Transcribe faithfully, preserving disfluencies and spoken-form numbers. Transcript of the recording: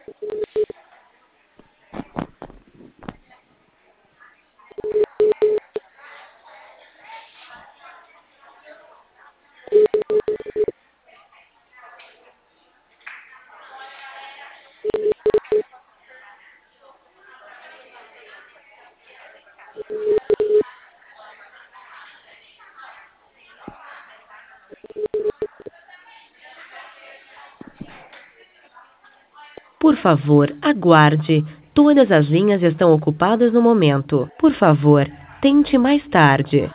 Por favor, aguarde. Todas as linhas estão ocupadas no momento. Por favor, tente mais tarde.